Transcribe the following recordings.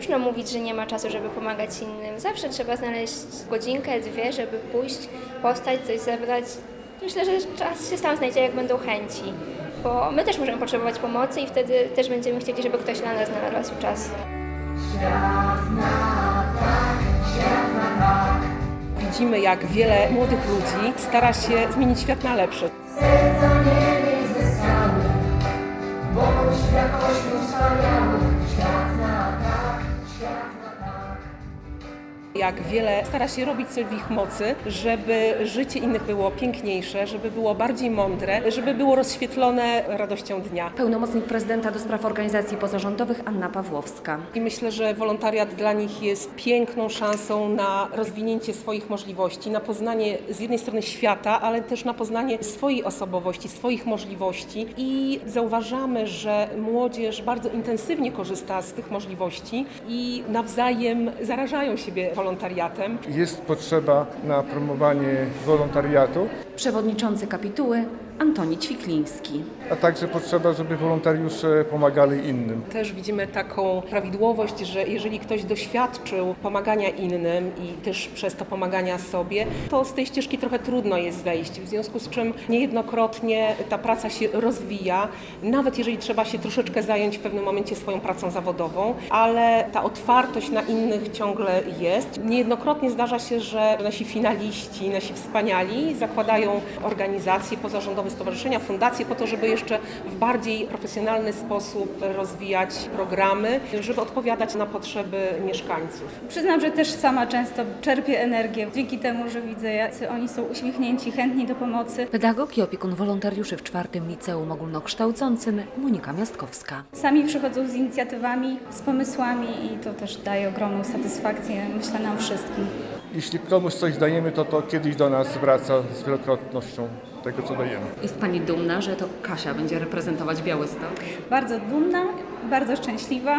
próżno mówić, że nie ma czasu, żeby pomagać innym. Zawsze trzeba znaleźć godzinkę, dwie, żeby pójść, postać, coś zebrać. Myślę, że czas się sam znajdzie, jak będą chęci, bo my też możemy potrzebować pomocy i wtedy też będziemy chcieli, żeby ktoś dla nas znalazł czas. Widzimy, jak wiele młodych ludzi stara się zmienić świat na lepsze. Serca nie mieć ze skały, bądź jak ośmiu wspaniały, świat na tak, świat na tak. Jak wiele stara się robić coś w ich mocy, żeby życie innych było piękniejsze, żeby było bardziej mądre, żeby było rozświetlone radością dnia. Pełnomocnik prezydenta do spraw organizacji pozarządowych Anna Pawłowska. I myślę, że wolontariat dla nich jest piękną szansą na rozwinięcie swoich możliwości, na poznanie z jednej strony świata, ale też na poznanie swojej osobowości, swoich możliwości. I zauważamy, że młodzież bardzo intensywnie korzysta z tych możliwości i nawzajem zarażają siebie wolontariatem. Jest potrzeba na promowanie wolontariatu, Przewodniczący kapituły Antoni Ćwikliński. a także potrzeba, żeby wolontariusze pomagali innym. Też widzimy taką prawidłowość, że jeżeli ktoś doświadczył pomagania innym i też przez to pomagania sobie, to z tej ścieżki trochę trudno jest zejść, w związku z czym niejednokrotnie ta praca się rozwija, nawet jeżeli trzeba się troszeczkę zająć w pewnym momencie swoją pracą zawodową, ale ta otwartość na innych ciągle jest. Niejednokrotnie zdarza się, że nasi finaliści, nasi wspaniali zakładają organizacje pozarządowe, stowarzyszenia, fundacje po to, żeby jeszcze w bardziej profesjonalny sposób rozwijać programy, żeby odpowiadać na potrzeby mieszkańców. Przyznam, że też sama często czerpię energię dzięki temu, że widzę, jacy oni są uśmiechnięci, chętni do pomocy. Pedagog i opiekun wolontariuszy w 4. Liceum Ogólnokształcącym Monika Miastkowska. Sami przychodzą z inicjatywami, z pomysłami i to też daje ogromną satysfakcję, myślę, nam wszystkim. Jeśli komuś coś dajemy, to kiedyś do nas wraca z wielokrotnością tego, co dajemy. Jest Pani dumna, że to Kasia będzie reprezentować Białystok? Bardzo dumna, bardzo szczęśliwa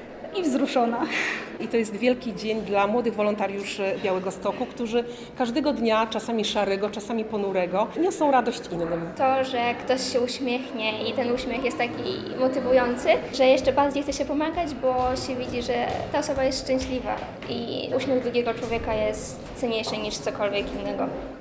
i wzruszona. I to jest wielki dzień dla młodych wolontariuszy Białegostoku, którzy każdego dnia, czasami szarego, czasami ponurego, niosą radość innym. To, że ktoś się uśmiechnie i ten uśmiech jest taki motywujący, że jeszcze bardziej chce się pomagać, bo się widzi, że ta osoba jest szczęśliwa i uśmiech drugiego człowieka jest cenniejszy niż cokolwiek innego.